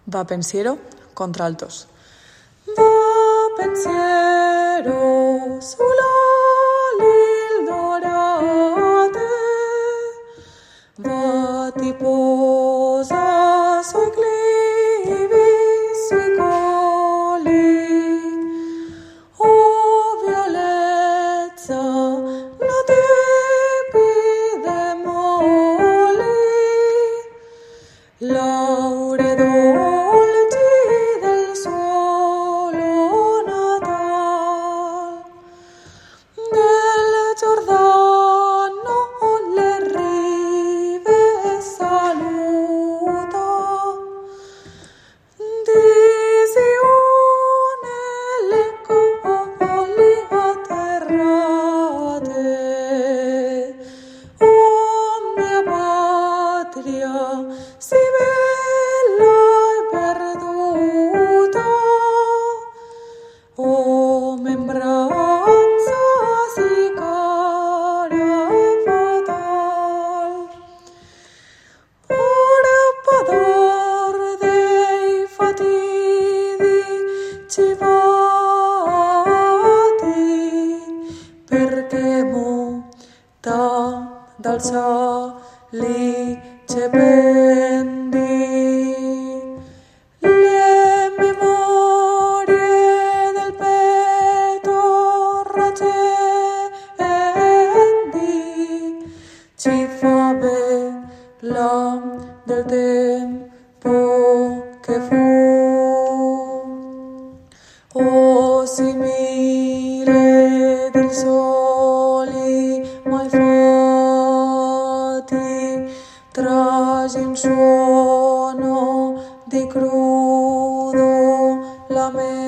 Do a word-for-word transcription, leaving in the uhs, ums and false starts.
Va pensiero, contraltos. Va pensiero sulla l'il dorate, va ti posa sui clivi, sui colli. O violezza, no tipi de molli, laure dolci del suolo natal, del Giordano le rive saluta, di Sione le colli atterrate. Oh mia patria, si bella e perduta, oh membranza si cara e fatal, ora pador dei fatidici vati, perché muta dal salice pendi le memorie del petto raccendi, ci fa bella del tempo che fu. Oh simile del soli mai fatti, tragi in suono di crudo lamento.